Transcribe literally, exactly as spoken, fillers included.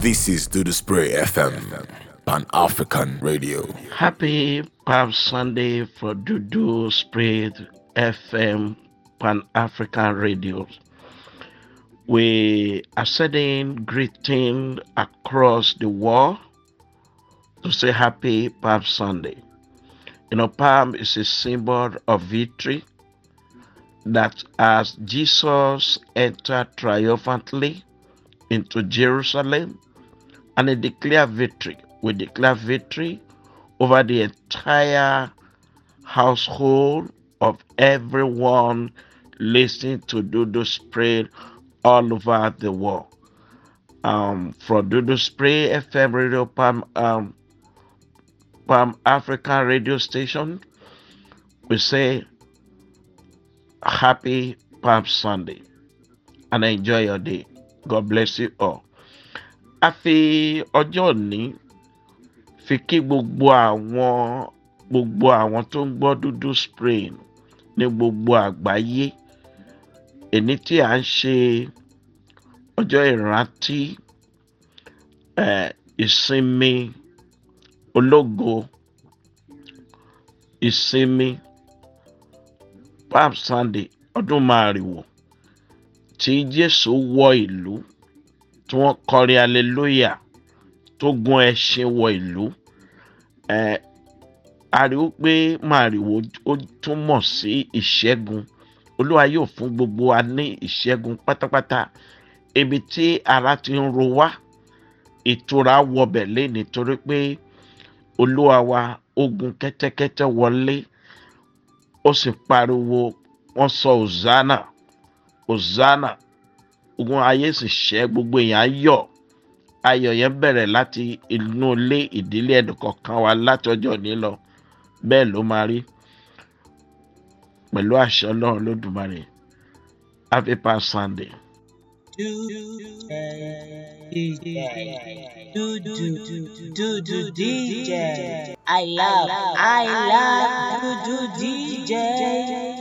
This is Do the Spray F M, Pan African Radio. Happy Palm Sunday for Dudu Spirit F M Pan African Radio. We are sending greeting across the world to say Happy Palm Sunday. You know, palm is a symbol of victory, that as Jesus entered triumphantly into Jerusalem and he declared victory, we declare victory over the entire household of everyone listening to Dudu Spray all over the world. Um, from Dudu Spray F M Radio Palm, um, Palm African radio station, we say Happy Palm Sunday and enjoy your day. God bless you all. A fi ọjọ́ òní fi kí gbogbo àwọn gbogbo àwọn tó ń gbọ́ Dudu Spray ní gbogbo àgbáyé. Èní tí à ń ṣe ọjọ́ ìrántí eh, ìsinmi ológo, ìsinmi Palm Sunday ọdún màrìwò tí Jésù wọ ìlú, tí wọ́n kọrin hallelujah, tó gun ẹṣin wọ ìlú. Eh, a rí i pé màrìwò ó túmọ̀ sí ìṣẹ́gun. Olúwa yóò fún gbogbo wa ní ìṣẹ́gun pátápátá. Ibi tí ara ti ń ro wá, ìtura wọbẹ̀ lé nítorí pé Olúwa wa ogun kẹ́tẹ́kẹ́tẹ́ wọlé, ó sì pariwo, wọ́n sọ Hosanna, Hosanna. Ogun ayé sì ṣẹ́, gbogbo èèyàn yọ̀. Ayọ̀ yẹn bẹ̀rẹ̀ láti inú ilé ìdílé ẹnìkọ̀ọ̀kan wa láti ọjọ́ òní lọ. Bẹ́ẹ̀ ló máa rí pẹ̀lú àṣẹ Ọlọ́run Olódùmarè. Happy Palm Sunday. Do D J, do do do do D J. I love, I love do do D J.